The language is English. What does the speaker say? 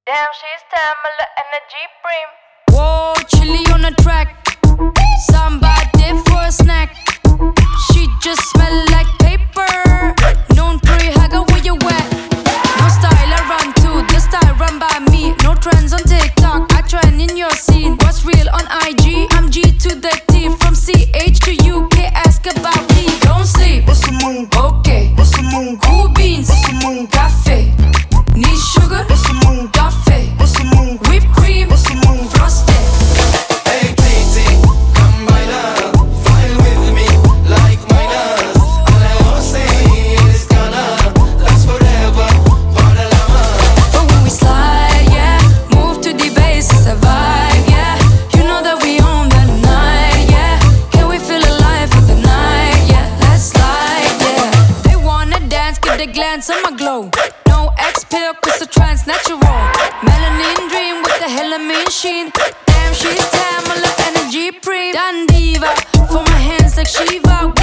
Damn, she's Tamala Energy Prim. Whoa, chili on the track. Somebody for a snack. She just smell like paper. Known pretty hagger where you at. No style I run to, the style run by me. No trends on TikTok, I trend in your scene. What's real on IG? I'm G to the T. From CH to UK, ask about me. Don't sleep. What's the move? Okay. What's the move? Cool beans. What's the move? Cafe. Need sugar? What's the move? Toffee. What's the move? Whipped cream. What's the move? Frosted. Hey Katie, come bailar, file with me like minors. All I wanna say is gonna last forever, para la mano. But when we slide, yeah, move to the bass, it's a vibe, yeah. You know that we own the night, yeah. Can we feel alive for the night, yeah? Let's slide, yeah. They wanna dance, get the glance on my glow. No X-pill, crystal trance, natural. Melanin dream with the hella machine. Damn, she's Tamala Energy Prim. Dan Diva, for my hands like Shiva.